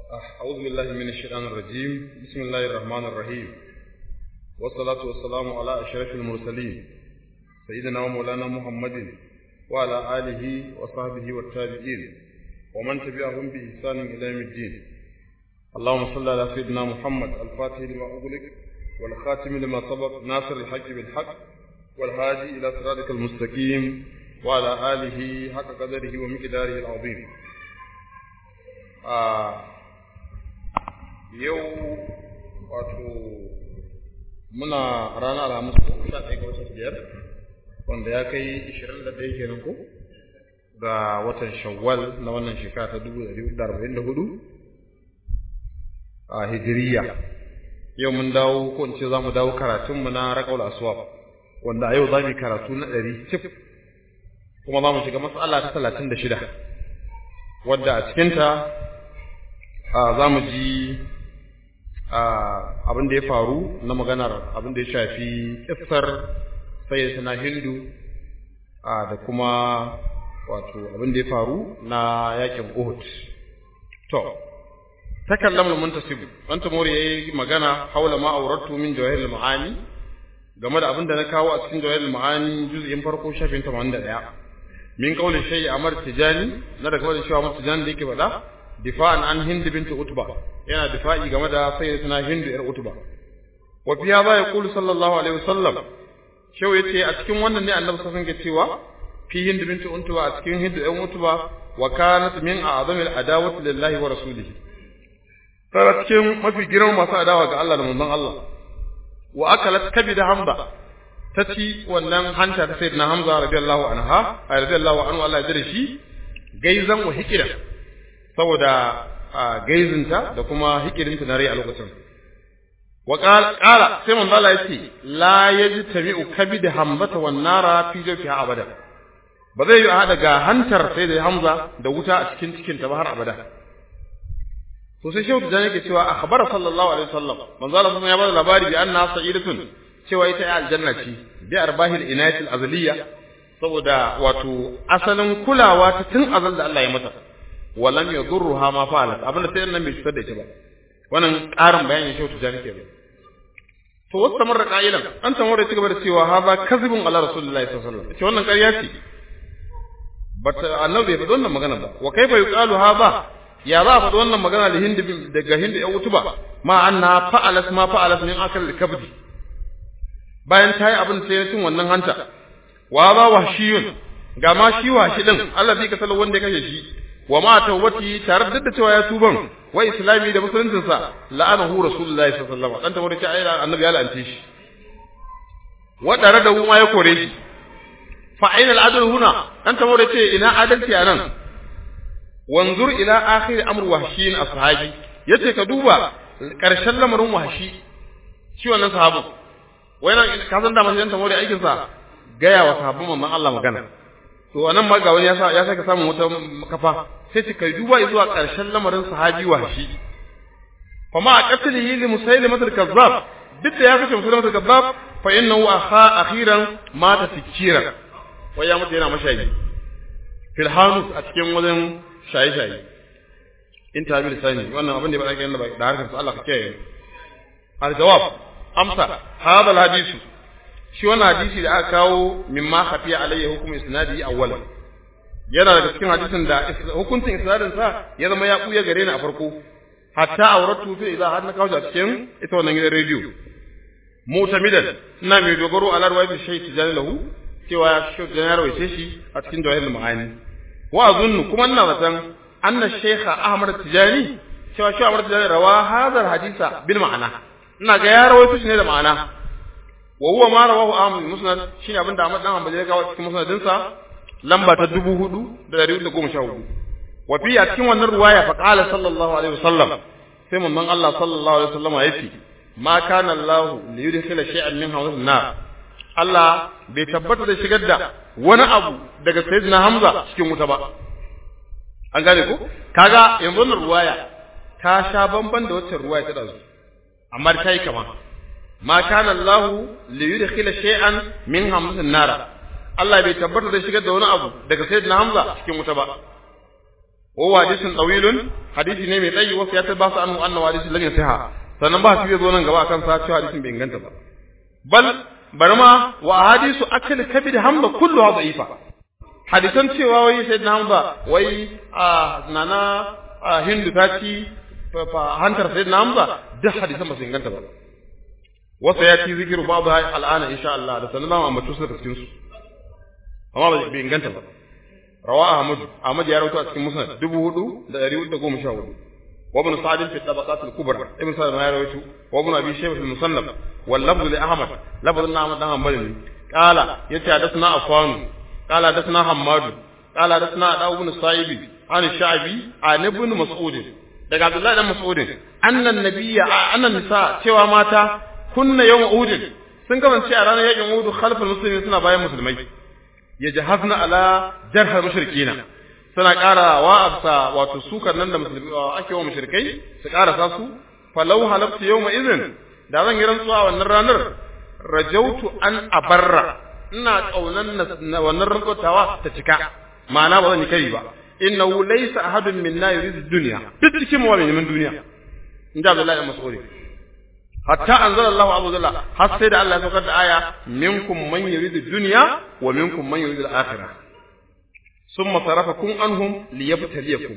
أعوذ بالله من الشيطان الرجيم. بسم الله الرحمن الرحيم، والصلاة والسلام على أشرف المرسلين سيدنا ومولانا محمد وعلى آله وصحبه والتابعين ومن تبعهم بإحسان إلى يوم الدين. اللهم صل على سيدنا محمد الفاتح لما أغلق والخاتم لما سبق ناصر الحق بالحق والهادي إلى صراطك المستقيم وعلى آله حق قدره ومقداره العظيم. yau wato muna ranar alhamis 11 ga watan biyar wanda ya kai 21 kenan ko ga watan shawwal na wannan shekara ta 1444 a hijiriya. Yau mun dawo ko in ce za mu dawo karatun mu na raqaul aswab wanda a yau za mu karatu na 100 cif kuma za mu shiga mas'ala ta 36 wadda a cikin ta za mu ji abin da ya faru na maganar abin da ya shafi kissar sayyidatina Hindu da kuma wato abin da ya faru na yakin Uhud. To takallamul muntasib wanda mori yayi magana haula ma auratu min jawahirul maani game da abin da na kawo a cikin jawahirul maani juz'in farko shafin 81 min qaulin shay'i amar tijani na daga wannan cewa mutijani da yake faɗa difa'an an Hind bint Utba yana difa'i game da sayyidatina Hind yar Utba wa fi hadha yaqulu sallallahu alaihi wasallam shau yace a cikin wannan ne annabi sallallahu alaihi wasallam cewa fi Hind bint Utba a cikin Hind yar Utba wa kanat min a'zami al-adawati lillahi wa rasulihi tara cikin mafi girman masu adawa ga Allah da manzon Allah wa akalat kabida Hamza taci wannan hanta ta sayyidina Hamza radiyallahu anhu Allah ya jira shi gaizan wa hikira saboda gaizinta da kuma hikirinta na rai a lokacin wa qala sai manzo Allah yace la yajtami'u kabid hamzata wan nara fi jawfiha abada ba zai yi hada ga hantar sai da Hamza da wuta a cikin ta ba har abada. To sai shehu da yake cewa akhbara sallallahu alaihi wasallam manzo Allah ya bada labari bi anna sa'idatun cewa ita ya aljanna ce bi arbahil inayatil azliya saboda wato asalin kulawa ta tun azal da Allah ya mata walam yadurruha ma fa'alat abinda sai nan bai cutar da ita ba. Wannan ƙarin bayanin shehu tijani ke. To wasu marra qailan an tamar da cigaba da cewa haza kazibun ala rasulillahi sallallahu alaihi wasallam ce wannan ƙarya ce bata annabi bai faɗi wannan magana ba. Wa kaifa yuqalu haza ya za a faɗi wannan magana da Hind daga Hind ya utuba ma anna fa'alat ma fa'alat min akal kabdi bayan tayi abin sai cin wannan hanta wa ba wahshiyun ga ma shi washi din Allah zai kasala wanda ya kashe shi wa ma tawbati tare da cewa ya tuban wa islami da musuluncin sa la'anahu rasulullahi sallallahu alaihi wasallam dan ta wurin ayyana annabi ya la'ance shi wa dare da ma ya kore shi fa aina al'adl huna dan ta wurin ce ina adalci anan wanzur ila akhir amr wahshin ashabi yace ka duba karshen lamarin wahshi shi wannan sahabu wayan ka san da mashi dan ta wurin aikin sa gaya wa sahabban manzon Allah magana. To anan ma ga wani ya saka samun wata kafa sai ce kai duba zuwa ƙarshen lamarin sahabi Wahshi fa ma qatlihi li Musaylimah al-Kazzab duk da ya kace Musaylimah al-Kazzab fa innahu akhiran mata tikira waya mutu yana mashayi fil hanus a cikin wajen shaye-shaye in tabi lisani wannan abin da ba ake yanda ba da harkar Allah ka kiyaye. Al-jawab amsa hada al-hadisu shi wannan hadisi da aka kawo mimma khafiya alayhi hukum isnadi awwalan yana daga cikin hadisin da hukuncin isnadin sa ya zama ya buya gare ni a farko hatta auratu fi idza har na kawo a cikin ita wannan gidan radio mutamidan ina mai dogaro ala ruwayat shaykh tijani lahu cewa shaykh tijani rawaice shi a cikin jawahirul ma'ani wa azunnu kuma ina zaton anna shaykh ahmad tijani cewa shaykh ahmad tijani rawa hadha hadisa bil ma'ana ina ga ya rawaito shi ne da ma'ana wa huwa ma rawahu Ahmad musnad shine abinda Ahmad dan Hanbali ya kawo cikin musnadin sa lamba ta 4414 wa fi a cikin wannan ruwaya fa qala sallallahu alaihi wasallam sai mun Allah sallallahu alaihi wasallam yace ma kana Allah li yudkhila shay'an min hawzin nar Allah bai tabbata da shigar da wani abu daga sayyidina Hamza cikin wuta ba. An gane ko kaga yanzu wannan ruwaya ta sha bamban da wacce ruwaya ta dazu amma ta yi kama ma kana Allah li yudkhila shay'an min hamzin nara Allah bai tabbata da shigar da wani abu daga sayyidina Hamza cikin wuta ba. wa hadisin tawilun hadisi ne mai tsayi wasu ya tabbata anhu annahu hadisin lam yasiha sannan ba shi zo nan gaba akan sa cewa hadisin bai inganta ba bal barma wa hadisu akal kabid hamza kulluha da'ifa hadisan cewa wai sayyidina hamza wai nana hindu ta ci fa hantar sayyidina hamza duk hadisan ba su inganta ba wasa ya ci zikiru babu al'ana insha Allah da sannan amma mutu su cikin su amma bai inganta ba rawa ahmad ya rawaito a cikin musnad 4414 wa ibn sa'd fi tabaqat al-kubra ibn sa'd ya rawaito wa ibn abi shaybah fi musannaf wal lafz li ahmad lafz na ahmad dan hanbali qala yace hadathna afwan qala hadathna hammad qala hadathna dawu ibn sa'ibi an sha'bi an ibn mas'ud daga abdullahi dan mas'ud annan nisa cewa mata kunna yawm uhud sun kasance a ranar yakin uhud khalfal muslimin suna bayan musulmai yajhazna ala jarhar mushrikina suna ƙara wa'absa wato sukar nan da musulmi ake wa mushrikai su ƙara sa su falau halaftu yawma idhin da zan yi rantsuwa wannan ranar rajautu an abarra ina kaunan wannan rantsuwa ta cika ma'ana ba zan yi kai ba innahu laysa ahadun minna yuridu dunya duk cikin mu wani min duniya inda Abdullahi Mas'ud hatta anzala Allahu abu zalla har sai da Allah ya saukar da aya minkum man yuridu dunya wa minkum man yuridu al-akhirah thumma sarafakum anhum liyabtaliyakum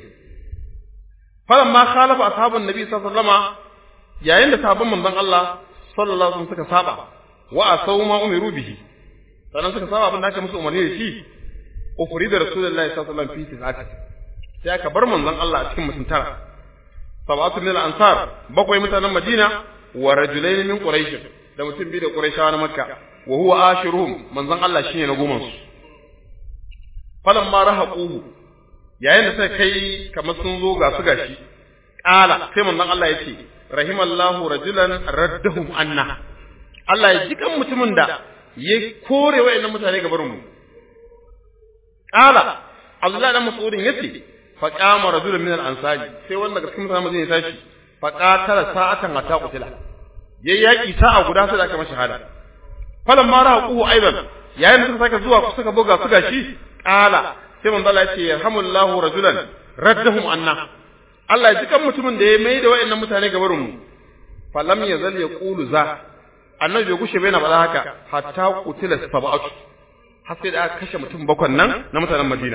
falamma khalafa ashabun nabi sallallahu alaihi wasallam yayin da sahabban manzon Allah sallallahu alaihi wasallam suka saba wa asaw ma umiru bihi sannan suka saba abin da aka musu umarni da shi ufrida rasulullahi sallallahu alaihi wasallam fi tisati sai aka bar manzon Allah a cikin mutum tara sab'atu min al-ansar bakwai mutanen Madina wa rajulayn min quraish da mutum biyu da quraishawa na makka wa huwa ashiruhum manzon Allah shine na goma su falamma rahaquhu yayin da sai kai kamar sun zo ga su gashi qala sai manzon Allah yace rahimallahu rajulan raddahum anna Allah ya ji kan mutumin da ya kore wayannan mutane ga barin mu qala Abdullah dan Mas'udin yace fa qama rajulun min al-ansari sai wanda daga cikin mutanen Madina ya tashi fa qatala sa'atan hatta qutila yayi yaki sa'a guda sai da aka masa shahada falamma rahaquhu aidan yayin da suka saka zuwa suka buga su gashi qala sai manzo Allah ya ce yarhamullahu rajulan raddahum anna Allah ya ji kan mutumin da ya mai da wayannan mutane gabarin mu falam yazal yaqulu za annabi bai gushe bai na bada haka hatta qutila sab'atu har sai da aka kashe mutum bakwan nan na mutanen Madina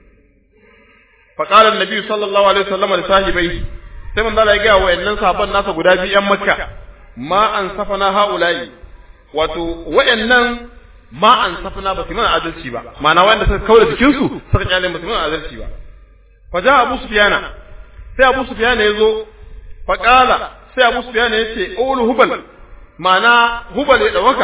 fa qala annabi sallallahu alaihi wasallam li sahibai sai manzo Allah ya ga wayannan sahabban nasa guda biyu yan Makka ma an safana haula'i wato wayannan ma an safana ba su mana adalci ba ma'ana wanda suka kaura jikin su suka kyale ba su mana adalci ba fa ja Abu Sufyana sai Abu Sufyana yazo fa qala sai Abu Sufyana yace ulu hubal ma'ana hubal ya dawaka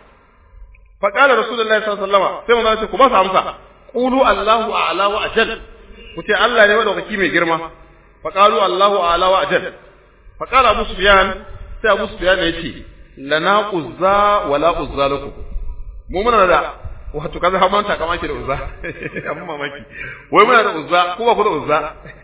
fa qala Rasulullahi sallallahu alaihi wasallam sai manzo ya ce ku ba su amsa qulu Allahu a'la wa ajal ku ce Allah ne madaukaki mai girma fa qalu Allahu a'la wa ajal fa qala Abu Sufyan sai Abu Sufyan yace lana uzza wala uzza lakum mu muna da wato kaza har manta kama ke da uzza amma mamaki wai muna da uzza ko ba ku da uzza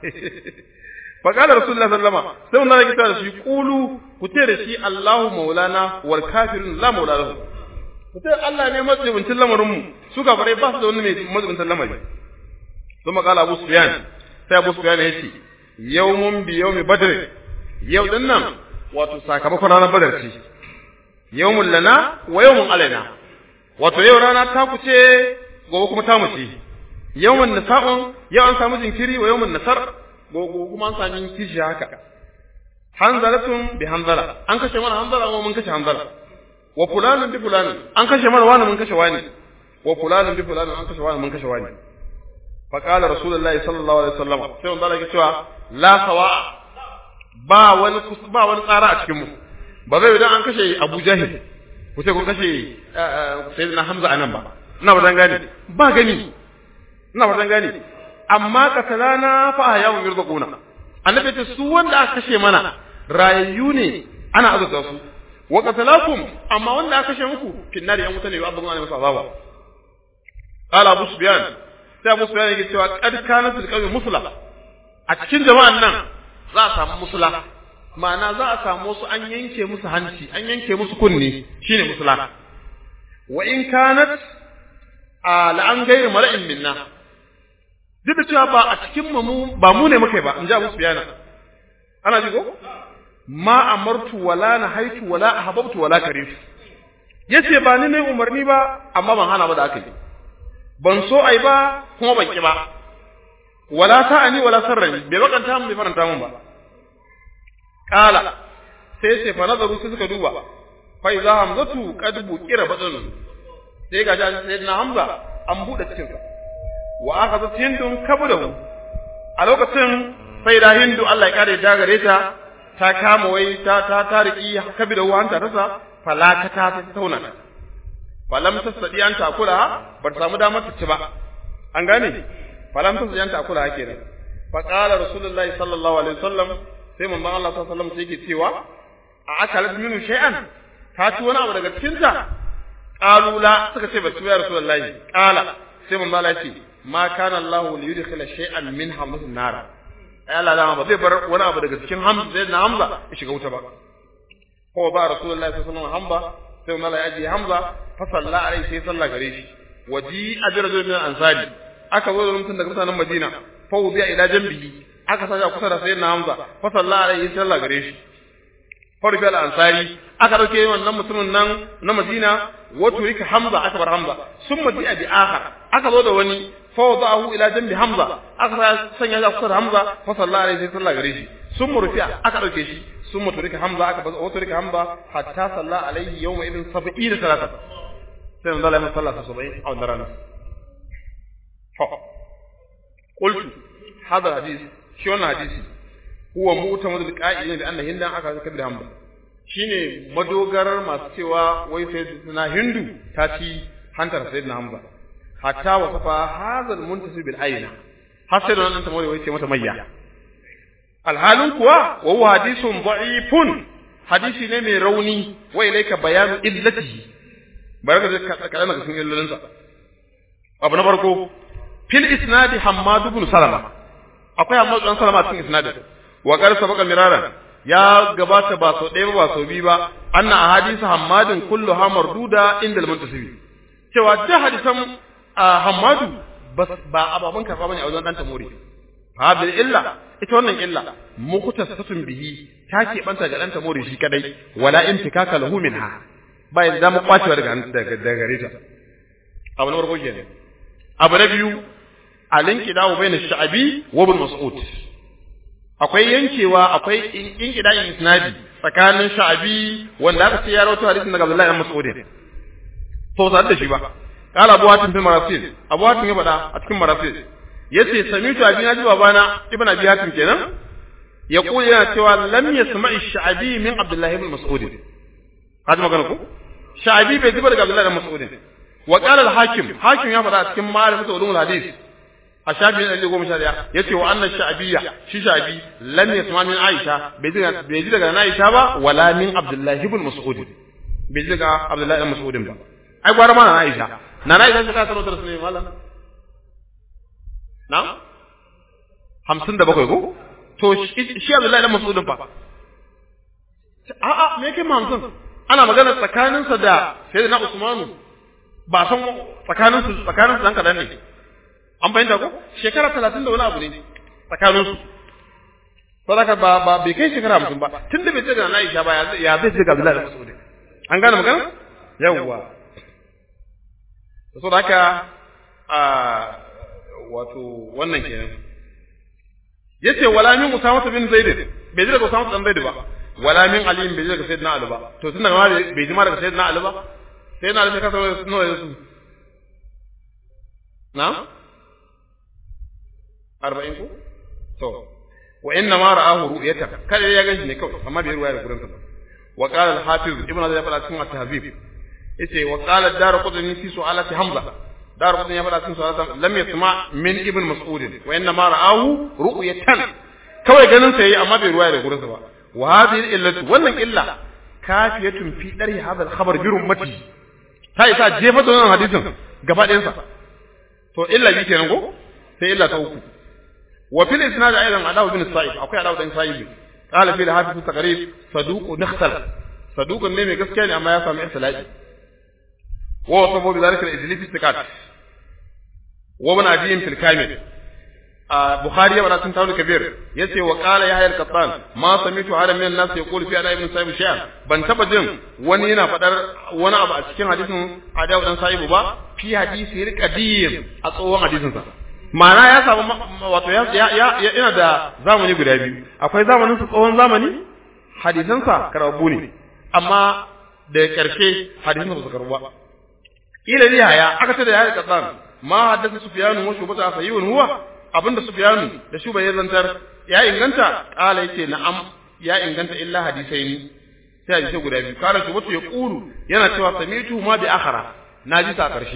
fa qala Rasulullah sallallahu alaihi wasallam sai mun rage ta da shi qulu ku ce da shi Allahu maulana wal kafirun la maula lahu ku ce Allah ne majibincin lamarin mu su gabare ba su da wani mai majibincin lamari kuma qala Abu Sufyan sai Abu Sufyan yace yawmun bi yawmi badr yau din nan wato sakamakon ranar badar ce yawmun lana wa yawmun alaina wato yau rana ta kuce gobe kuma ta muce yawmun nasa'un yau an samu jinkiri wa yawmun nasar gobe kuma an samu kishi haka hanzalatun bi hanzala an kashe mana hanzala kuma mun kashe hanzala wa fulanun bi fulanun an kashe mana wani mun kashe wani wa fulanun bi fulanun an kashe wani mun kashe wani fa qala rasulullahi sallallahu alaihi wasallam sai wanda yake cewa la sawa ba wani tsara a cikin mu ba zai idan an kashe Abu Jahil ku ce kun kashe sayyidina Hamza anan ba ina ba gani ba gani ina ba gani amma katalana fa yawu yurzaquna annabi ce su wanda aka kashe mana rayayyu ne ana azurta su wa qatalakum amma wanda aka kashe muku kinnari yan mutane ba abun ne masa azaba qala Abu Sufyan sai Abu Sufyan yake cewa qad kanat alqawmi musla a cikin jama'an nan za a samu musla ma'ana za a samu su an yanke musu hanci an yanke musu kunni shine musla wa in kanat la an gairu mar'in minna duk da cewa ba a cikin mu ba mu ne muke ba in ji Abu Sufyan ana ji ko ma amartu wala nahaitu wala ahbabtu wala karitu yace ba ni ne umarni ba amma ban hana ba da aka yi ban so ai ba kuma ban ki ba wala ta'ani wala sarrani bai bakanta mun bai faranta mun ba kala sai fa nazaru sai suka duba fa iza hamzatu qad buqira badun sai ga sayyidina hamza an bude cikin sa wa akhadhat hindun kabdahu a lokacin sai da hindu Allah ya kare da gare ta ta kama wai ta tariki kabdahu hanta rasa falakata ta tauna falam tasadi an takura bar samu damar ta ci ba an gane falam tasadi an takura kenan fa qala rasulullahi sallallahu alaihi wasallam sai manzon Allah sallallahu alaihi wasallam sai yake cewa a akalat minu shay'an ta ci wani abu daga cikin ta qalu la suka ce ba su ya rasulullahi qala sai manzon Allah ya ce ma kana Allah li yudkhila shay'an min hamzin nara ai Allah dama ba zai bar wani abu daga cikin hamza na hamza ya shiga wuta ba ko ba rasulullahi sallallahu alaihi wasallam hamza sai manzon Allah ya ji hamza fa salla alaihi sai salla gare shi waji ajrul min ansari aka zo da mutum daga mutanen Madina fa ubiya ila jambihi aka saka kusa da sayyidina hamza fa salla alaihi salla gare shi farbi al-ansari aka dauke wannan mutumin nan na Madina wato rika hamza aka bar hamza summa bi abi akhar aka zo da wani fa wadahu ila jambi hamza aka sanya shi kusa da hamza fa sallallahu alaihi wasallam gare shi summa rufi'a aka dauke shi summa turika hamza aka bazo wato rika hamza hatta sallallahu alaihi yawma idin 70 salata sai manzo Allah sallallahu alaihi wasallam a wannan rana qultu hada hadith shi wannan hadisi huwa mu'tamadul qa'ilin bi anna hindan aka zakar da hamba shine madogarar masu cewa wai sayyidina hindu ta ci hantar sayyidina hamza hatta wa kafa hadha al-muntasib bil ayna hasan wannan tamawai wai ce mata mayya alhalin kuwa wa huwa hadithun da'ifun hadisi ne mai rauni wa ilayka bayanu illatihi baraka da kalama cikin illolinsa abu na farko fil isnadi hammad ibn salama akwai hammad ibn salama cikin isnadin wa qad sabaqa miraran ya gabata ba so ɗaya ba so biyu ba anna ahadith hammadin kulluha marduda inda al-muntasibi cewa da hadisan hammadu ba ababan karba bane a wajen dan tamuri ha bil illa ita wannan illa mukhtasatun bihi ta ke banta ga dan tamuri shi kadai wala intikaka lahu minha ba yanzu mu kwacewa daga gare ta abu na farko kenan abu na biyu alinqidahu bayna ash-sha'bi wa ibn mas'ud akwai yankewa akwai inqidayin isnadi tsakanin sha'bi wanda aka ce ya rawaito hadisin daga Abdullah ibn Mas'ud to sai da shi ba qala Abu Hatim fil Marasil Abu Hatim ya faɗa a cikin Marasil yace sami'tu abi naji babana ibn Abi Hatim kenan ya kula yana cewa lam yasma'i sha'bi min Abdullah ibn Mas'ud kaji magana ko sha'bi bai zuba daga Abdullah ibn Mas'ud wa qala al-Hakim Hakim ya faɗa a cikin Ma'rifatul Ulum al-Hadith a shafi na 11 yace wa anna sha'biyya shi sha'bi lam yasma min Aisha bai ji daga Aisha ba wala min Abdullah ibn Mas'ud bai ji daga Abdullah ibn Mas'ud ba ai gwara ma na Aisha na Aisha ta tsaro da Rasulullah mallan na 57 ko to shi Abdullah ibn Mas'ud fa a me yake ma 50 ana magana tsakaninsa da sayyidina Usman ba san tsakaninsu dan kadan ne an bayyana ko shekara 30 da wani abu ne tsakanin su sadaka ba bai kai shekara 50 ba tunda bai ce ga Aisha ba ya zai ce ga Abdullahi ibn Mas'ud an gane magana yawwa so haka wato wannan kenan yace wala min Usama bin Zaid bai ji daga Usama dan Zaid ba wala min Ali bai ji daga Sayyidina Ali ba to tunda ma bai ji ma daga Sayyidina Ali ba Sayyidina Ali ka sanar nawa yasu na 40 ko to wa inna ma ra'ahu ru'yatan kada ya ganshi ne kawai amma bai ruwaya da gurin sa wa qala al-hafiz ibn Hazm ya fada cikin at-tahzib yace wa qala ad-darqutni fi su'alati hamza darqutni ya fada cikin su'alati lam yasma min ibn mas'ud wa inna ma ra'ahu ru'yatan kawai ganin sa yayi amma bai ruwaya da gurin sa ba wa hadhihi illatu wannan illa kafiyatun fi dari hadha al-khabar bi rummati ta isa jefa da wannan hadisin gaba ɗayan sa to illa bi kenan ko sai illa ta uku وفي الإسناد أيضا عداو بن الصائب أو عداو بن الصائب قال في الحافظ التقريب صدوق نختل صدوق النمي قسكين أما يفهم إحسلاج ووصفه بذلك الإجلي في السكات وابن عديم في الكامل Bukhari ya cikin Tawil Kabir yace wa qala Yahya al-Qattan ma samitu hada min an-nas yaqulu fi ada ibn Sa'ib shay'an ban taba jin wani yana fadar wani abu a cikin hadisin Adaw dan Sa'ibu ba fi hadisi qadim a tsohon hadisin sa ma'ana ya samu wato ya ina da zamani guda biyu akwai zamanin su tsohon zamani hadisan sa karabu ne amma da karshe hadisin sa ba su karbu ba ila Yahya aka ce da Yahya al-Qattan ma haddasa Sufyan wa Shubata sayyun huwa abinda Sufyanu da Shuba ya zantar ya inganta kala yake na'am ya inganta illa hadisaini sai hadisi guda biyu kala Shubatu ya kulu yana cewa samitu ma bi akhara naji ta karshe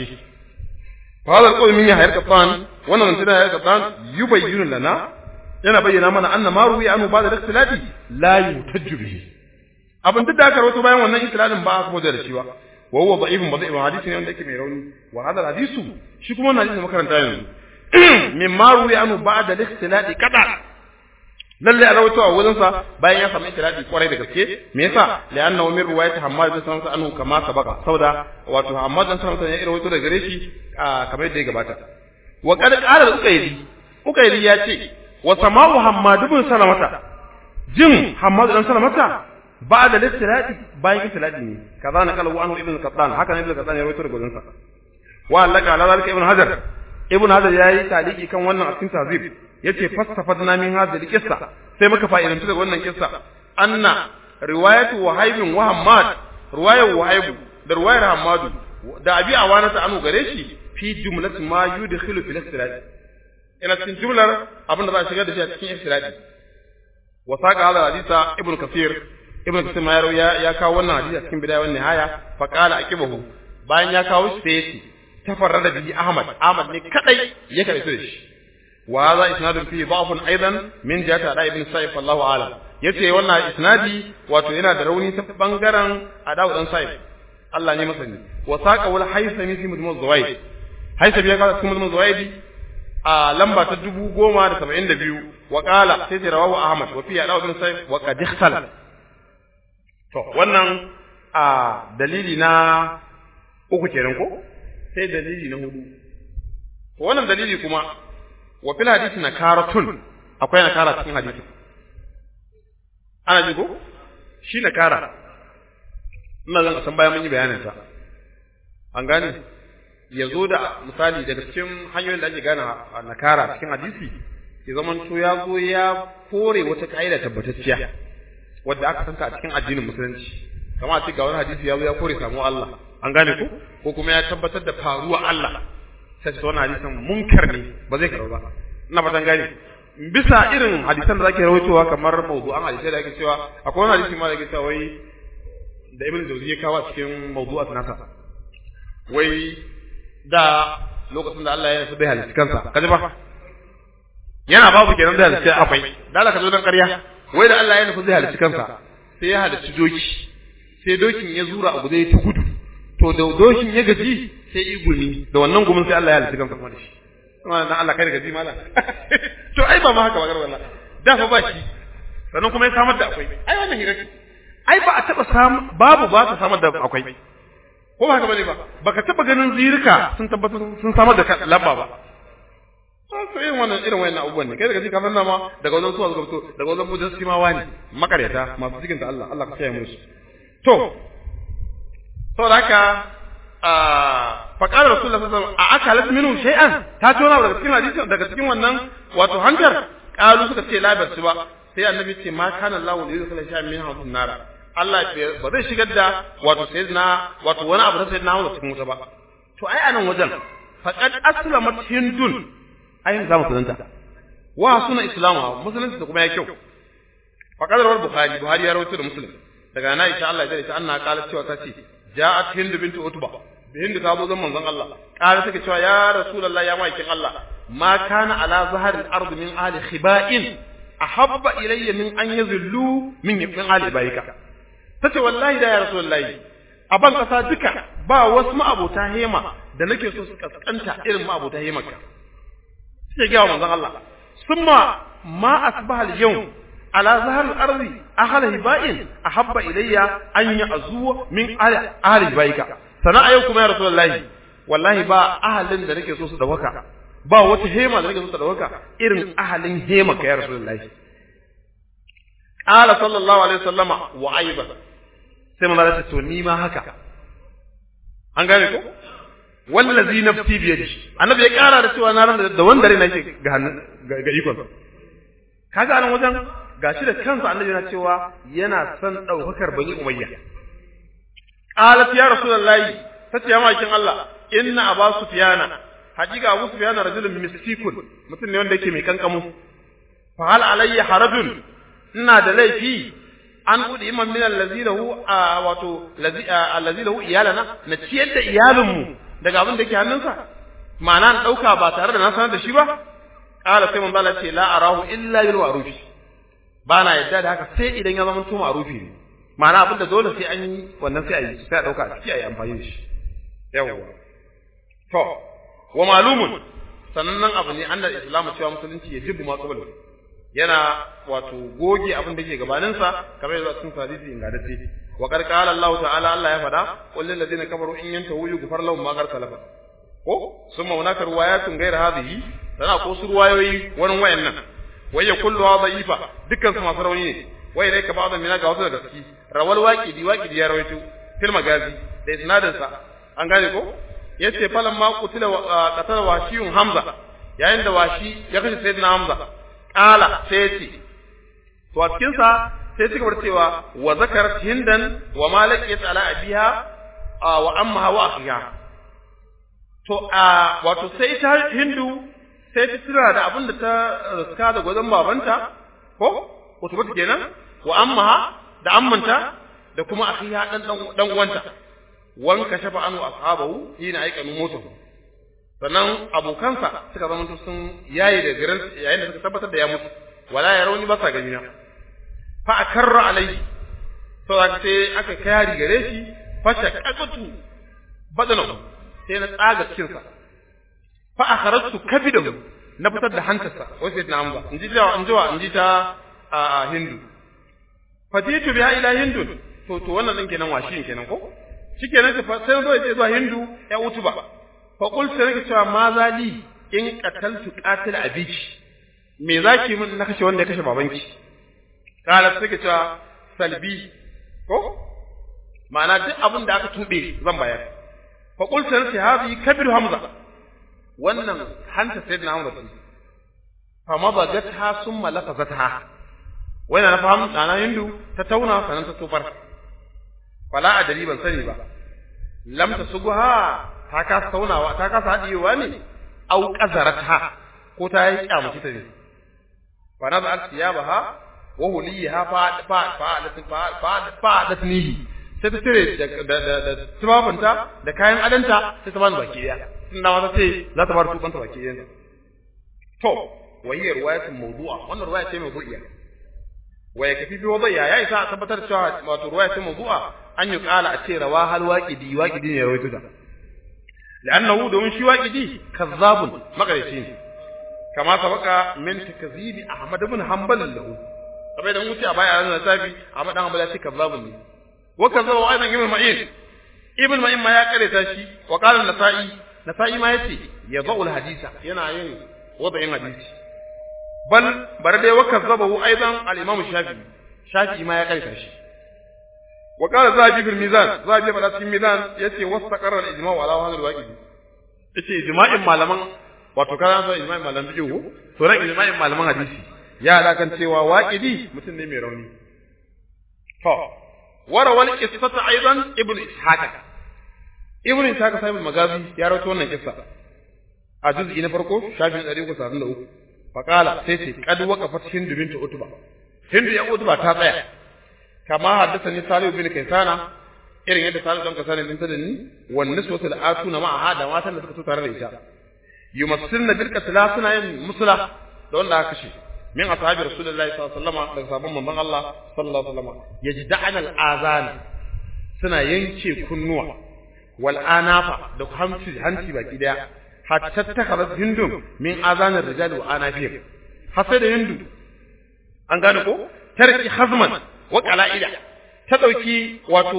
fadar qawl min ya Qattan wannan tana ya Qattan yubayyinu lana yana bayyana mana anna ma ruwi anhu ba'da al-ikhtilafi la yutajju bihi abin da aka rawaito bayan wannan ikhtilafin ba aka da shi ba wa huwa da'ifun hadisi ne wanda yake mai rauni wa hadal hadisu shi kuma wannan hadisi makaranta yanzu mimma ruwi anu ba'da al-ikhtilati kada lalle a rawaito a wurin sa bayan ya samu ikhtilati kwarai da gaske me yasa li'annahu min riwayati Hammad bin Salama anhu kama sabaka saboda wato Hammad bin Salama ya rawaito da gare shi kamar yadda ya gabata wa qad qala al-Uqayli ya ce wa sama'u Hammad bin Salamata jin Hammad bin Salamata ba'da al-ikhtilati bayan ikhtilati ne kaza na kala anhu ibn Qattan haka ne ibn Qattan ya rawaito da gurin sa wa allaka ala zalika ibn Hajar yayi taliki kan wannan a cikin tazib yace fastafadna min hadhihi qissa sai muka fa'idantu daga wannan kissa anna riwayatu wahib wa hammad riwayar wahib da riwayar hammad da abi awana ta anu gare shi fi jumlati ma yudkhilu fil ikhtilaf ina cikin jumlar abinda za a shigar da shi a cikin ikhtilaf wa saqa hada hadisa ibn kathir ma ya kawo wannan hadisi a cikin bidaya wan nihaya fa qala aqibahu bayan ya kawo shi sai yace tafarrada bihi Ahmad ne kadai ya karɓe da shi wa hadha isnadun fi da'fun aidan min jihati Ada ibn Sa'ib wallahu a'lam yace wannan isnadi wato yana da rauni ta bangaren Ada dan Sa'ib Allah ne masani wa saqa wal Haythami fi Mujmu' az-Zawaid Haythami ya kawo cikin Mujmu' az-Zawaid a lamba ta 1072 wa qala sai da rawahu Ahmad wa fi Ada ibn Sa'ib wa qad ikhtala to wannan dalili na uku kenan ko sai dalili na hudu wannan dalili kuma wa fil hadisi nakaratun akwai nakara cikin hadisi ana ji ko shi nakara ina zan san bayan mun yi bayanin sa an gane yazo da misali daga cikin hanyoyin da ake gane nakara cikin hadisi ya zaman to ya zo ya kore wata kaida tabbatacciya wadda aka santa a cikin addinin musulunci kamar a ce ga wani hadisi ya zo ya kore samu Allah an gane ko kuma ya tabbatar da faruwa Allah sai wannan hadisin munkar ne ba zai karo ba ina fatan gane bisa irin hadisan da zake rawaitowa kamar mawdu'an hadisi da ake cewa akwai wani hadisi ma da ake cewa wai da Ibn Jawzi ya kawo cikin mawdu'at nasa wai da lokacin da Allah ya nufi bai halitta kansa kaji ba yana babu kenan da halitta akwai da Allah ka zo dan ƙarya wai da Allah ya nufi zai halitta kansa sai ya halitta doki sai dokin ya zura abu zai ta gudu to da dokin ya gaji sai yi gumi da wannan gumin sai Allah ya halitta kansa kuma da shi kuma dan Allah kai da gaji mala to ai ba ma haka ba garwala da fa ba shi sannan kuma ya samar da akwai ai wannan hiraki ai ba a taba samu babu ba ta samar da akwai ko ba haka bane ba baka taba ganin zirika sun tabbatar sun samar da labba ba to irin wannan abubuwan ne kai daga cikin kafan ma daga wajen suwa zuwa fito daga wajen bujan simawa ne makaryata masu cikin ta Allah ka kiyaye musu to saboda haka faqala rasulullah sallallahu alaihi wasallam a akalat minhu shay'an ta tona daga cikin hadisi daga cikin wannan wato hankar kalu suka ce la basu ba sai annabi ce ma kana Allahu li yudkhila shay'an min hadhihi nara Allah ba zai shigar da wato sayyidina wato wani abu da sayyidina Hamza cikin wuta ba to ai anan wajen faqad aslamat hindun ayin zamu sunanta wa suna islamu musulunci da kuma ya kyau faqad rawal bukhari ya rawaito da muslim daga na insha Allah ya ce anna qala cewa ta ce ja'at hind bint utba hind ta zo zan manzon Allah qala take cewa ya rasulullah ya maikin Allah ma kana ala zahar al-ard min ahli khiba'in ahabba ilayya min an yazillu min ahli baika tace wallahi da ya rasulullahi a ban kasa duka ba wasu ma'abota hema da nake so su kaskanta irin ma'abota hemaka sai ga manzon Allah summa ma asbaha al-yawm ala zahar al-ardi ahli hiba'in ahabba ilayya an ya'zu min ahli baika sana ayo kuma ya rasulullahi wallahi ba ahalin da nake so su dawaka ba wata hema da nake so ta dauka irin ahalin hema ka ya rasulullahi qala sallallahu alaihi wasallama wa aiban sai manzo Allah to ni ma haka an gane ko wallazi nafsi bi yadi annabi ya kara da cewa na ran da wanda rai nake ga ga ikon kaga anan wajen gashi da kansa annabi yana cewa yana son daukakar bani umayya qalat ya rasulullahi tace ya makin Allah inna aba sufyana hakika abu sufyana rajulun mistikun mutum ne wanda yake mai kankamu fa hal alayya harajun ina da laifi an kudi imam min allazi lahu wato allazi lahu iyalana na ciyar da iyalinmu daga abin da yake hannunsa ma'ana an dauka ba tare da na sanar da shi ba qala sai manzo Allah ce la arahu illa bil ma'ruf bana yadda da haka sai idan ya zama to ma'rufi ne ma'ana abin da dole sai an yi wannan sai a yi sai a dauka a ciki a yi amfani da shi yawa to wa malumun sannan abu ne annal islamu cewa musulunci ya jibu ma qabla yana wato goge abin da yake gabanin sa kamar yadda cikin hadisi ingantacce wa qad qala Allah ta'ala Allah ya fada qul lil ladina kafaru in yantahu yughfar lahum ma qad salafa ko summa hunaka riwayatun ghayr hadhihi sana ko su ruwayoyi wannan wayannan waya kullu dhaifa dukkan su masu rauni ne wai dai ka ba'da mina ga wasu daga ciki rawal waqidi ya rawaito fil magazi da isnadin sa an gane ko yace falan ma qutila qatala washiyun hamza yayin da washi ya kashe sayyidina hamza qala sai yace to a cikin sa sai suka bar cewa wa zakarat hindan wa malakiyat ala abiha wa ammaha wa akhiha to wato sai ta hindu sai ta tsira da abin da ta riska da gwazon babanta ko utubatu kenan wa ammaha da ammanta da kuma akhiha dan uwanta wanka shafa anu ashabahu hina aikanu mutu sannan abokansa suka zama sun yayi da garin yayin da suka tabbatar da ya mutu wala yarawni ba sa gani na fa akarra alai to sai aka kayari gare shi fa shaqatu badana sai na tsaga cikin sa fa akharatu kabidahu na fitar da hantarsa wai sai na amza inji ta hindu fatitu biha ila hindu to wannan din kenan washin kenan ko shikenan sai zo ya zuwa hindu ya utuba fa qul sai nake cewa ma zali in qataltu qatil abiki me zaki mun na kashe wanda ya kashe babanki kala sai ke cewa salbi ko ma'ana duk abin da aka tube zan bayar fa qul sai nake hazi kabir hamza wannan hanta sayyidina hamza fa ma bagatha summa lafazatha wannan na fahimta dana hindu ta tauna sanan ta tofar fala adali ban sani ba lam tasugha ta ka saunawa ta ka hadiyewa ne au qazarata ko ta yi kyamuci ta ne fa na ba'at siyabaha wa huliha fa datnihi sai ta tire da tubabanta da kayan adanta sai ta bani baki daya tunda wata ce za ta bar tukanta baki daya to wayar riwayatun mawdu'a wannan riwaya ce mawdu'iya waya kafi bi wadai ya isa tabbatar cewa wato riwaya ce mawdu'a an yi kala a ce rawa hal waqidi ne ya rawaito ta لأنه domin shi waqidi kazzabun magarici ne kama sabaka min takzibi Ahmad ibn Hanbal lahu sabai da wuce a baya ran safi Ahmad dan Hanbal ya ce kazzabun ne wa kazzaba aidan ibn Ma'in ma ya kareta shi wa qala Nasa'i ma yace yadau al hadisa yana yin wada'in hadisi bal bar dai wa kazzabahu aidan al Imam Shafi'i ma ya kareta shi wa qala zabi fil mizan zabi fada cikin mizan yace wastaqarra al ijma'u ala hadha al waqidi yace ijma'in malaman wato kana so ijma'in malaman fiqh to ran ijma'in malaman hadisi ya alakan cewa waqidi mutum ne mai rauni to warawal qissata aidan ibnu ishaq sahibul magazi ya rawaito wannan kissa a juz'i na farko shafin 373 fa qala sai ce qad waqafat hindu bint utba hindu ya utba ta tsaya kama haddathani Salih bin Kaysana irin yadda Salih dan Kaysana din ta da ni wan niswatul atuna ma'a da matan da suka so tare da ita yumassilna bil qatla suna yin musla da wanda aka kashe min ashabi rasulullahi sallallahu alaihi wasallam da sabon manzon Allah sallallahu alaihi wasallam yajda'ana al azan suna yanke kunnuwa wal anafa da hanci baki daya hatta takharat hindum min azanar rijal wa anafir hasa da hindu an gane ko tarki hazman wa qala'ila ta dauki wato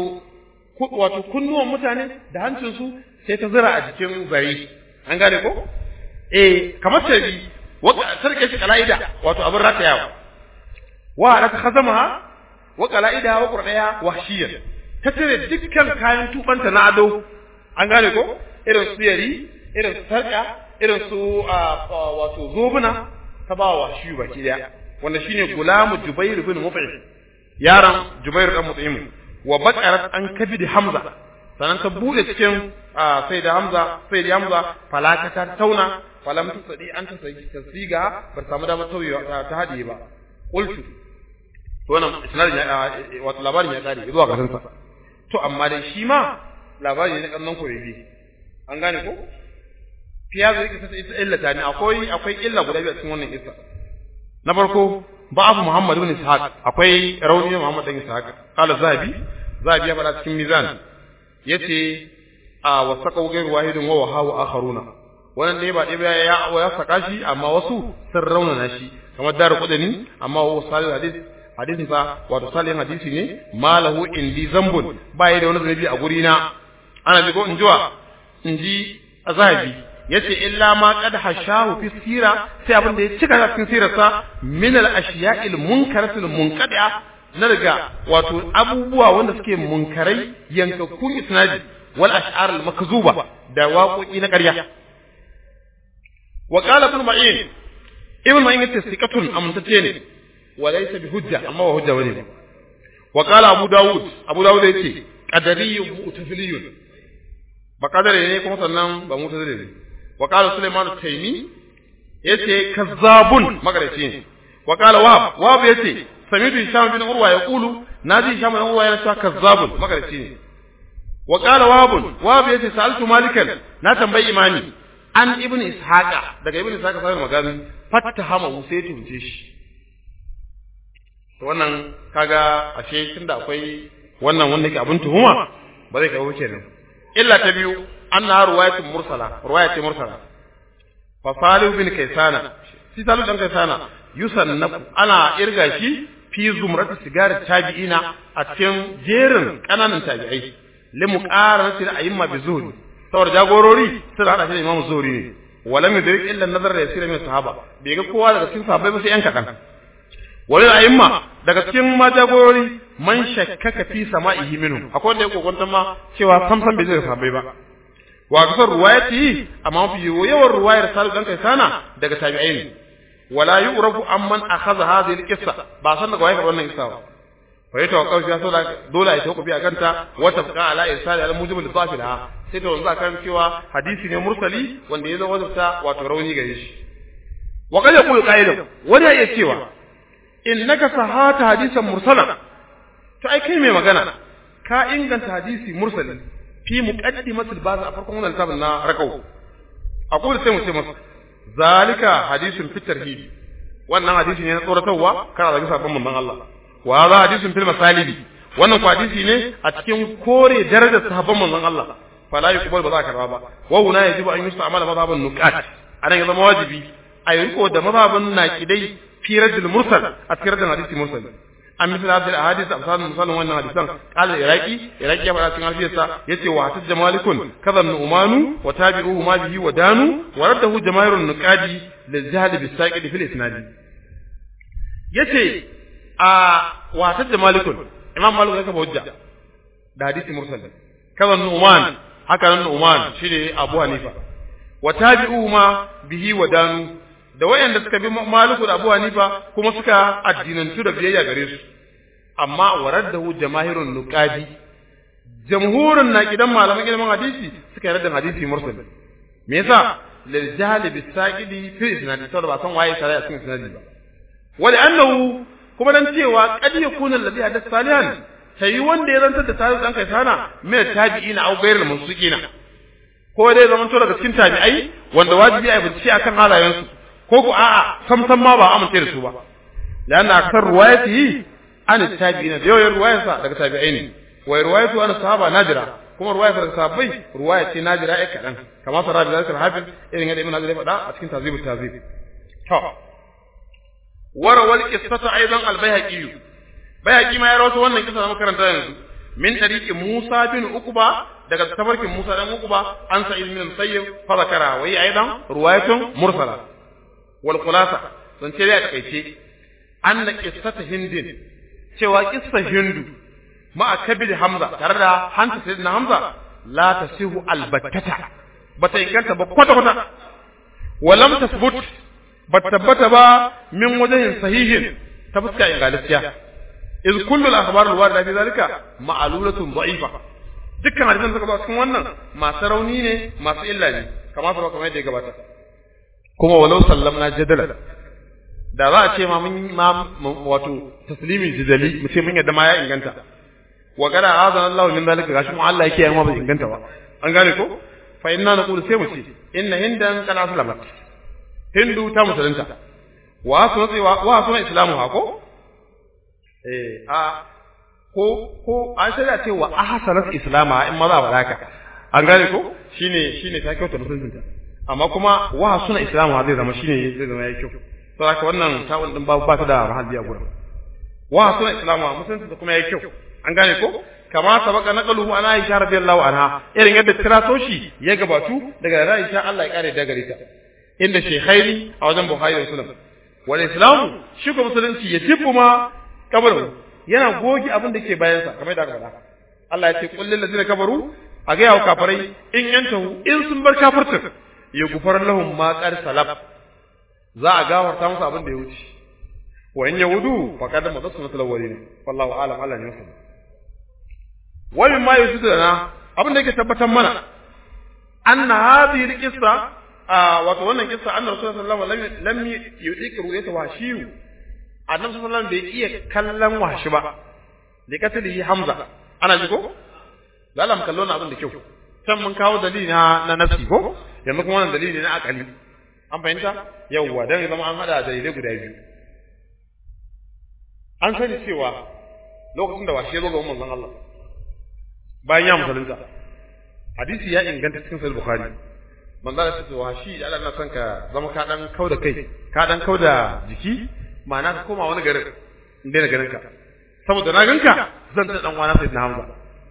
kunnuwan mutane da hancin su sai ta zira a jikin bari an gane ko kamar tabi sarke shi kala'ida wato abin ratayawa wa alaka khazamaha wa kala'ida wa qurdaya wahshiyyan ta tare dukkan kayan tubanta na ado an gane ko irin su yari irin su sarka irin su wato zobuna ta ba wa shi baki daya wanda shine gulamu Jubair ibn Mut'im yaran Jubair dan Mut'im wa baqarat an kabidi Hamza sanan ta bude cikin sai da Hamza falaka ta tauna falam tusadi an tasiga bar samu dama tauyewa ta hadiye ba qultu to wannan isnadin wato labarin ya kare zuwa kasan sa to amma dai shi ma labari ne kannan koyi an gane ko fiyazu yake sai illa tani akwai illa guda biyu a cikin wannan kissa na farko ba'afu Muhammad ibn Ishaq akwai rauni Muhammad ibn Ishaq qala zabi ya fara cikin mizan yace wasaqu ghayru wahidin wa wahawu akharuna wannan dai ba dai ya saka shi amma wasu sun raunana shi kamar daru kudani amma wa salih hadisin sa wato salihin hadisi ne malahu indi zambun bai da wani zanabi a guri na ana ji ko inji azabi yace illa ma qad hashahu fi sira sai abin da ya cika cikin sirarsa min al ashiya'il munkaratil munqadi'a na daga wato abubuwa wanda suke munkarai yankakkun isnadi wal ash'ar al makzuba da waƙoƙi na ƙarya wa qala ibn ma'in yace siqatun amtace ne wa laysa bi hujja amma wa hujja bane wa qala abu dawud yace qadariyyu mu'taziliyyun ba kadare ne kuma sannan ba mu'tazili ne wa qala sulaiman at-taymi yace kazzabun magaraci ne wa qala wahab yace sami'tu hisham bin urwa yaqulu naji hisham bin urwa yana cewa kazzabun magaraci ne wa qala wahab yace sa'altu malikan na tambayi imani an ibn ishaqa daga ibn ishaqa sai magana fattahama sai tunce shi to wannan kaga ashe tunda akwai wannan wanda yake abin tuhuma ba zai kawo kenan illa ta biyu anna ruwayatun mursala fa salih bin kaysana shi salih dan kaysana yusannafu ana irga shi fi zumrat sigar tabi'ina a cikin jerin kananan tabi'ai limuqaranati al-a'imma bi zuhri saboda jagorori suna hada shi da imamu zuhri ne walam yudrik illa an-nazar da yasira min sahaba bai ga kowa daga cikin sahabbai ba sai yan kadan wal a'imma daga cikin ma jagorori man shakkaka fi sama'ihi minhum akwai wanda ya kokonta ma cewa samsam bai zai sahabbai ba wa kasar ruwayati amma fi yawan ruwayar salu dan kai sana daga tabi'ai ne wala yu'rafu amman akhadha hadhihi al-qissa ba san daga wayar wannan kissa ba fa yato kawai ya so dole ai tawakufi akan ta wa tafqa ala irsal al-mujib al-safila sai to wanzu akan cewa hadisi ne mursali wanda ya zo wajibta wato rauni gare shi wa qad yaqulu qailan wani ya cewa innaka sahata hadisan mursala to ai kai mai magana ka inganta hadisi mursali fi muqaddimatil baz a farkon wannan littafin na rakau aqulu sai mu ce masa zalika hadisun fi tarhib wannan hadisi ne na tsoratarwa kana da sabon manzon Allah wa hadha hadisun fil masalibi wannan ko hadisi ne a cikin kore darajar sahabban manzon Allah fala yuqbal ba za ka karba ba wa huna yajibu an yusta'mala madhaban nuqat anan ya zama wajibi ayi riko da madhaban naqidai fi radil mursal a cikin radin hadisi mursal an misal hadil ahadith amsal musallan wannan hadisan qala iraqi ya fara cikin hadisi yace wa hatta jamalikun kadhan umanu wa tabi'uhu ma bihi wa danu wa raddahu jamairun nuqadi lil jahl bis saqid fil isnad yace wa hatta jamalikun imam malik ya kafa hujja da hadisi mursal kadhan uman haka nan uman shine abu hanifa wa tabi'uhu ma bihi wa danu da wayanda suka bi Maliku da Abu Hanifa kuma suka addinantu da biyayya gare su amma waraddahu jamaahirun nuqadi jamhurun naqidan malaman ilmin hadisi suka yarda hadisi mursal me yasa lil jahl bis saqidi fi isnad saboda ba san waye tare a cikin isnadi ba wali annahu kuma dan cewa qad yakuna alladhi hadatha salihan sai wanda ya zantar da tarihi dan kai sana mai tabi'ina au gairul musuqina ko dai zaman to daga cikin tabi'ai wanda wajibi a bincike akan halayensu ko ku a'a samsam ma ba amince da su ba lana akthar ruwayati an tabi'ina da yawan ruwayarsa daga tabi'ai ne wa ruwayatu an sahaba nadira kuma ruwayar daga sahabbai ruwaya ce nadira ai kadan kamar sarabi zakir hafiz irin yadda ibn hazm ya faɗa a cikin tazibut tazib to warawal qissata aidan al-bayhaqi bayhaqi ma ya rawaito wannan kisa da makaranta yanzu min tariqi Musa bin Uqba daga tafarkin Musa dan Uqba an Sa'id bin Musayyib fa zakara wa aidan ruwayatun mursala wal khulasa dan ce ya takeice anna qissata hindin cewa qissa hindu ma kabir hamza tare da hanta sayyidina hamza la tasihu albattata bata inganta ba kwata kwata walam tasbut batabbata ba min wajhin sahihin ta fuska ingalistiya iz kullu al-akhbar al-warida fi zalika ma'lulatun da'ifa dukkan hadisan suka ba cikin wannan masu rauni ne masu illa ne kamar yadda ya gabata kuma walau sallamna jadala da za a ce ma mun wato taslimi jidali mu ce mun yadda ma ya inganta wa qala azana Allahu min zalika gashi mu Allah yake yayin ba inganta ba an gane ko fa inna naqulu sai mu ce inna hindan kana aslamat hindu ta musulunta wa suna islamu ha ko ko an sai da ce wa ahsanat islama in ma za ba haka an gane ko shine ta kyauta musulunta amma kuma wa suna islamu zai zama zai zama yayi kyau to haka wannan tawun din ba ta da mahalli a gurin wa suna islamu musulunta kuma yayi kyau an gane ko kama sabaka naqaluhu ana Aisha radiyallahu anha irin yadda tiraso shi ya gabatu daga Aisha Allah ya kare da gare ta inda shaykhaini a wajen Bukhari da Muslim wal islamu shi ko musulunci ya tibu ma kabarin yana goge abin da ke bayan sa kamar da aka faɗa Allah ya ce qul lil ladina kafaru a ga yawo kafirai in yantahu in sun bar kafirtin ya gufar lahum ma qad salaf za a gafarta musu abin da ya wuce wa in yahudu faqad madasnatul awwalin wallahu a'lam Allah ne musulmi wani ma yusudu na abin da yake tabbatar mana anna hadhihi alqissa wato wannan kissa anna rasulullahi sallallahu alaihi wasallam lam yudiku ru'yata washiyu annabi sallallahu alaihi wasallam bai iya kallon washi ba da katilihi hamza ana ji ko lalam kallon abin da kyau can mun kawo dalili na nafsi ko yanzu kuma wannan dalili na akali an fahimta yawwa dan zama an hada dalilai guda biyu an sani cewa lokacin da washi ya zo ga manzon Allah bayan ya musulunta hadisi ya inganta cikin sahih bukhari manzo Allah ya ce washi Allah na son ka zama ka dan kauda kai ka dan kauda jiki ma'ana ka koma wani garin in daina ganin ka saboda na ganka zan ta dan wani sai na Hamza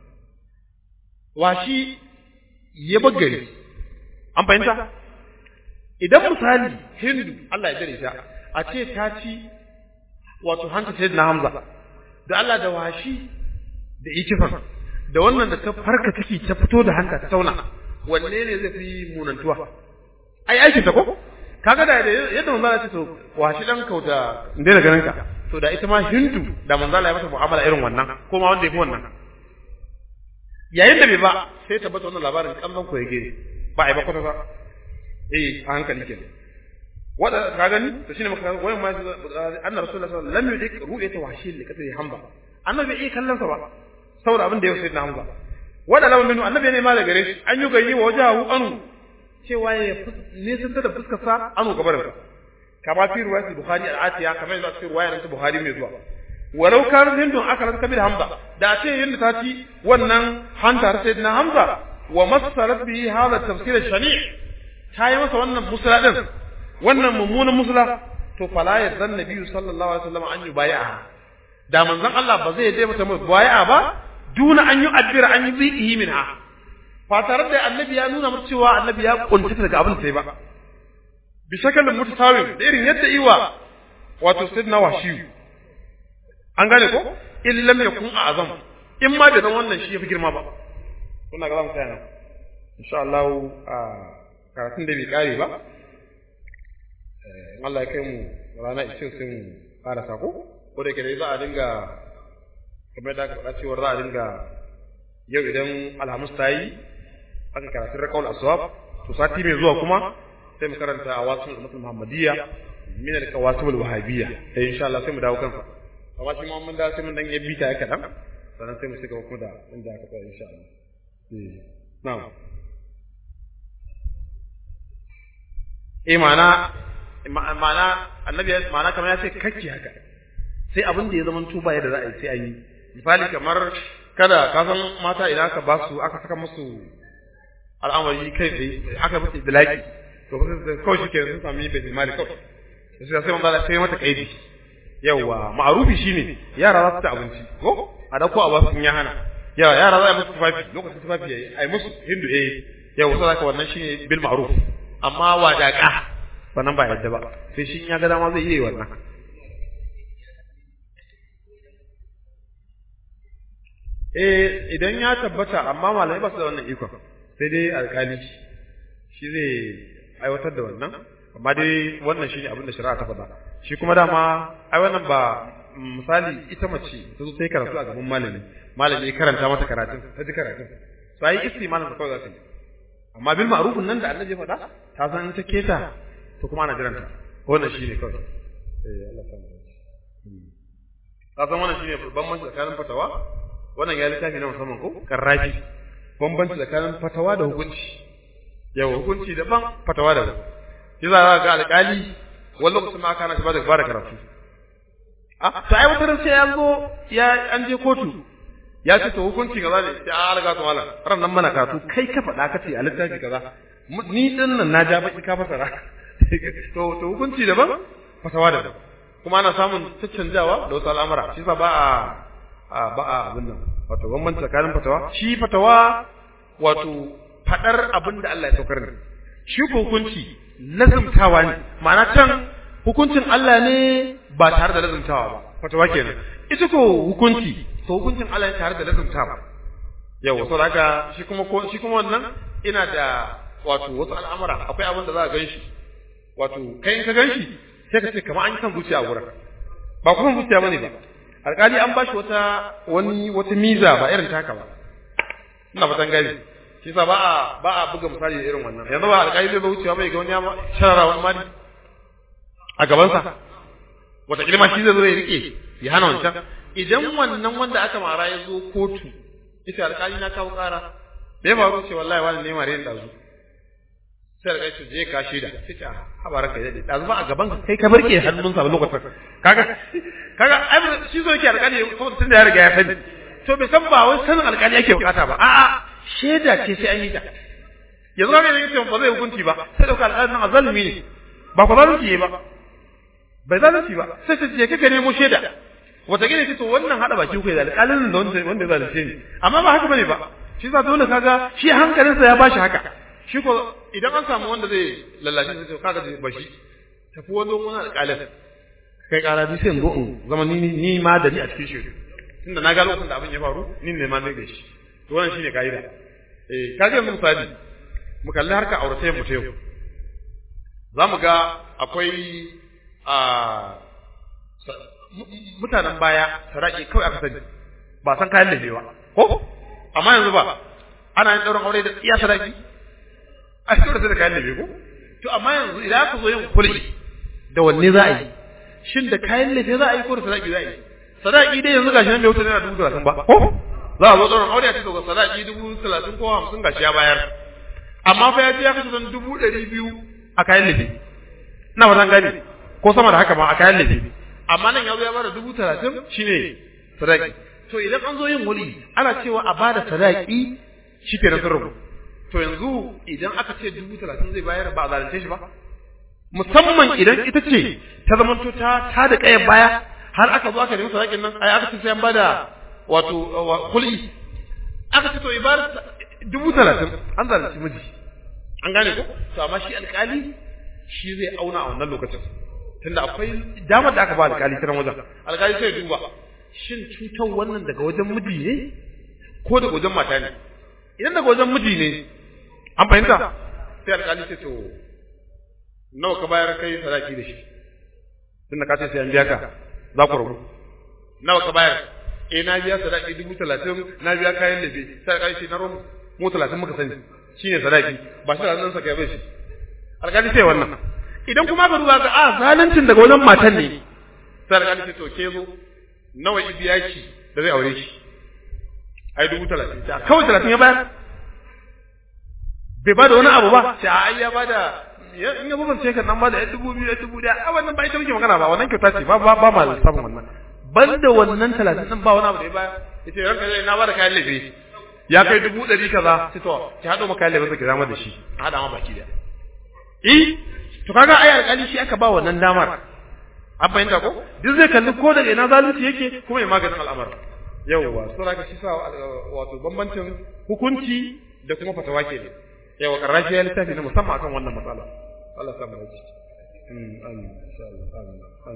washi ya bagare an fahimta idan misali Hindu Allah ya dare ta a ce ta ci wato hanta sai na Hamza da Allah da washi da ikifan da wannan da ta farka take ta fito da hanta ta tauna wanne ne zai fi munantuwa ai aikin ta ko kaga da yadda manzo Allah ya ce to washi dan kauta inda da ganin ka to da ita ma Hindu da manzo Allah ya mata mu'amala irin wannan ko ma wanda yafi wannan yayin da bai ba sai tabbata wannan labarin kallon ko yake ba ai ba kwata ba a hankali kenan wanda ka gani to shine maka wayan ma annabi rasulullahi sallallahu alaihi wasallam lam yudik ru'yata washi li katri Hamza annabi bai kallon sa ba saboda abin da ya sai na Hamza wanda lawan minu annabi ne ma da gare shi an yi gayyi wajahu anu cewa ya nisan da fuskar sa anu gabarin sa kama fi riwayat Bukhari al-Atiya kamar yadda cikin riwayar ta Bukhari mai zuwa walau kan hindun akarat kabir Hamza da ce yanda ta ci wannan hanta ta sayyidina Hamza wa masarat bihi hadha tafsir shani' ta yi masa wannan musula din wannan mummunan musula to fala yardan nabiyyu sallallahu alaihi wasallam an yubay'a da manzon Allah ba zai dai mata mubay'a ba duna an yi addira an yi bihi minha fa tare da annabi ya nuna mata cewa annabi ya kunta daga abin sai ba bi shakalin mutasawim da irin yadda iwa wato sayyidina washiyu an gane ko in lam yakun azam in ma da wannan shi yafi girma ba kuna ga zamu tsaya nan insha Allah karatun da bai kare ba Allah ya kai mu rana ishin sun fara sako ko da kire za a dinga kamar da aka faɗa cewa za a dinga yau idan alhamis ta yi aka karatun rakawul aswab to sati mai zuwa kuma sai mu karanta a wasu ummatul muhammadiyya min al-qawasim al-wahabiyya sai insha Allah sai mu dawo kansa amma shi ma mun da sai mun dan yi bita ya kadan sannan sai mu shiga kuma da inda aka tsaya insha Allah na'am ma'ana annabi ma'ana kamar ya ce kake haka sai abin da ya zama tuba yadda za a yi sai an yi misali kamar kada ka san mata idan aka ba su aka saka musu al'amari kai tsaye aka musu idlaki to kawai shi ke sun sami bai mali kawai sai mun da sai mata kaidi yawa ma'arufi shine yara za su ta abinci ko a dauko a basu in ya hana yawa yara za a musu tufafi lokacin tufafi yayi ai musu hindu yawa sai zaka wannan shine bil ma'ruf amma wadaka wannan ba yadda ba sai shi ya ga dama zai yi wannan idan ya tabbata amma malamai ba su da wannan ikon sai dai alƙali shi zai aiwatar da wannan amma dai wannan shine abin da shari'a ta faɗa shi kuma dama ai wannan ba misali ita mace ta zo sai karatu a gaban malami karanta mata karatun ta ji karatun sai istimalin da kawai za ta yi amma bil ma'rufun nan da annabi ya faɗa ta san ta keta to kuma ana jiranta wannan shine kawai Allah ta san wannan shine bambanci tsakanin fatawa wannan ya littafi na musamman ko karrafi bambanci tsakanin fatawa da hukunci yawa hukunci daban fatawa daban shi za ga alƙali wani lokacin ma kana ba da karatu to ai wata sai ya zo an je kotu ya ce to hukunci kaza ne sai an riga to mala ran nan mana karatu kai ka faɗa ka ce a littafi kaza ni din nan na ja baki ka fasara to hukunci daban fatawa daban kuma ana samun caccanjawa da wasu al'amura shi yasa ba a abin nan wato bambanci tsakanin fatawa shi fatawa wato fadar abin da Allah ya saukar ne shi hukunci lazumtawa ne ma'ana can hukuncin Allah ne ba tare da lazumtawa ba fatawa kenan ita ko hukunci to hukuncin Allah ne tare da lazumtawa yau so haka shi kuma wannan ina da wato wasu al'amura akwai abin da za ka ganshi wato kai in ka ganshi sai ka ce kamar an yi kan zuciya a gurin ba kuma zuciya bane ba alƙali an bashi wata miza ba irin taka ba ina fatan gani shi yasa ba a buga misali da irin wannan yanzu ba alƙali zai zo wucewa bai ga wani ya sharara wani mali a gaban sa wata kilma shi zai zo ya rike ya hana wancan idan wannan wanda aka mara ya zo kotu ita alƙali na kawo ƙara da ya faru ce wallahi wani ne mare da zu sai alƙali ce je ka shaida sai ce habaran ka yadda dazu ba a gaban ka kai ka barke hannunsa ba lokacin kaga ai shi zo yake alƙali ko tun da ya riga ya sani to bai san ba wai sanin alƙali yake bukata ba a'a shaida ce sai an yi ta yanzu ga ne yake ba zai hukunci ba sai dauka alƙalin nan azalimi ne ba ku zalunci ba bai zalunci ba sai ce je kake nemo shaida wata gine ce to wannan hada baki ku da alƙalin da wanda ya zalunce ni amma ba haka bane ba shi sa dole kaga shi hankalinsa ya bashi haka shi ko idan an samu wanda zai lallace sai to kaga ba shi tafi wani alƙalin kai ƙara bi sai in zo in zama ni ma da ni a cikin shi tunda na ga lokacin da abin ya faru ni ne ma zai da shi to wannan shine kaida kaga yanzu misali mu kalli harka auratai mu tayo zamu ga akwai mutanen baya saraki kawai aka sani ba san kayan lefe ba ko amma yanzu ba ana yin dauran aure da iya saraki a cikin da kayan lefe ko to amma yanzu idan aka zo yin kulli da wanne za a yi shin da kayan lefe za a yi ko da sadaki za a yi sadaki dai yanzu gashi nan bai wuce naira 30,000 ba ko za a zo dauran aure a cikin ga sadaki 30,000 ko 50 gashi ya bayar amma fa ya ji ya kashe don 200,000 a kayan lefe ina fatan gani ko sama da haka ma a kayan lefe amma nan ya zo ya bada 30,000 shine sadaki to idan an zo yin wali ana cewa a bada sadaki shi ke da sirru to yanzu idan aka ce 30,000 zai bayar ba a zalunce shi ba musamman idan ita ce ta zamanto ta da kayan baya har aka zo aka nemi sadakin nan ai aka ce sai an bada wato kulli aka ce to ibar 30,000 an zalunci miji an gane ko to amma shi alƙali shi zai auna a wannan lokacin tunda akwai damar da aka ba alƙali ta wajen alƙali sai duba shin cutar wannan daga wajen miji ne ko daga wajen mata ne idan daga wajen miji ne an fahimta sai alƙali sai to nawa ka bayar kai sadaki da shi tunda ka ce sai an biya ka za ku rubu nawa ka bayar na biya sadaki 30,000 na biya kayan lefe sai alƙali sai na rubu mu 30 muka sani shine sadaki ba shi da nan sa kai bai shi alƙali sai wannan idan kuma ka duba ga zaluncin daga wajen matan ne sai alƙali sai to ke zo nawa ibiya ki da zai aure shi ai 30,000 ta kawai 30 ya bayar bai ba da wani abu ba sai ai ya bada in ya bubance kan nan ba da 2,000 1,000 a wannan ba ita muke magana ba wannan kyauta ce ba ma lissafin wannan banda wannan 30 din ba wani abu da ya bayar yace ranka zai na bada kayan lefe ya kai 100,000 kaza sai to ki hado maka kayan lefe ki zama da shi hada ma baki da to kaga ai alƙali shi aka ba wannan damar an fahimta ko duk zai kalli ko daga ina zalunci yake kuma ya maganin al'amar yawwa sura ga shi sa wato bambancin hukunci da kuma fatawa kenan yawwa Qarrafi ya littafi na musamman akan wannan matsala Allah ya samu dace amin insha Allah amin